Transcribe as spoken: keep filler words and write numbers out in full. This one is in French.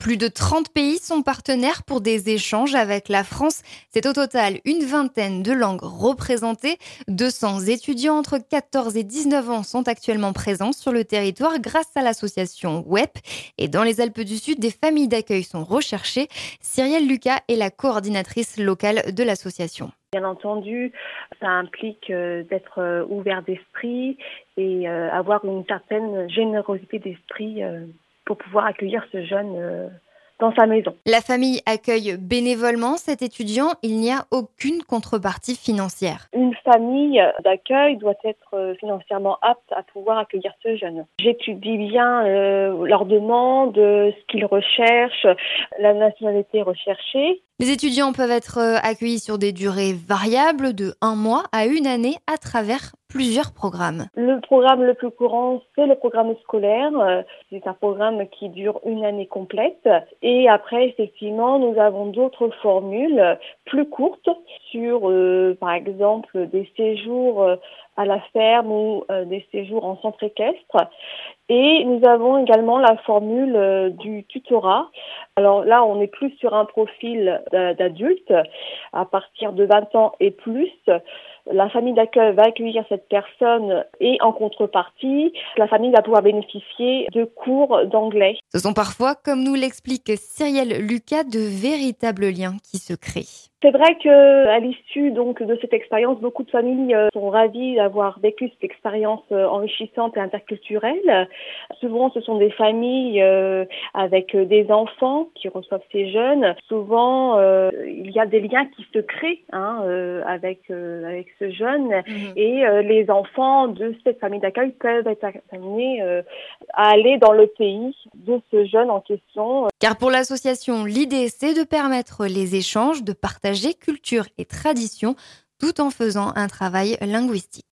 Plus de trente pays sont partenaires pour des échanges avec la France. C'est au total une vingtaine de langues représentées. deux cents étudiants entre quatorze et dix-neuf ans sont actuellement présents sur le territoire grâce à l'association W E P. Et dans les Alpes du Sud, des familles d'accueil sont recherchées. Cyrielle Lucas est la coordinatrice locale de l'association. Bien entendu, ça implique euh, d'être euh, ouvert d'esprit et euh, avoir une certaine générosité d'esprit euh, pour pouvoir accueillir ce jeune euh, dans sa maison. La famille accueille bénévolement cet étudiant. Il n'y a aucune contrepartie financière. Une famille d'accueil doit être financièrement apte à pouvoir accueillir ce jeune. J'étudie bien euh, leurs demandes, ce qu'ils recherchent, la nationalité recherchée. Les étudiants peuvent être accueillis sur des durées variables de un mois à une année à travers plusieurs programmes. Le programme le plus courant, c'est le programme scolaire. C'est un programme qui dure une année complète. Et après, effectivement, nous avons d'autres formules plus courtes sur, euh, par exemple, des séjours à la ferme ou euh, des séjours en centre équestre. Et nous avons également la formule euh, du tutorat. Alors là, on est plus sur un profil d'adulte. À partir de vingt ans et plus, la famille d'accueil va accueillir cette personne et en contrepartie, la famille va pouvoir bénéficier de cours d'anglais. Ce sont parfois, comme nous l'explique Cyrielle Lucas, de véritables liens qui se créent. C'est vrai que à l'issue donc de cette expérience, beaucoup de familles sont ravies d'avoir vécu cette expérience enrichissante et interculturelle. Souvent, ce sont des familles euh, avec des enfants qui reçoivent ces jeunes. Souvent, euh, il y a des liens qui se créent hein, euh, avec euh, avec ce jeune mmh. et euh, les enfants de cette famille d'accueil peuvent être amenés euh, à aller dans le pays de ce jeune en question. Car pour l'association, l'idée, c'est de permettre les échanges, de partager culture et tradition, tout en faisant un travail linguistique.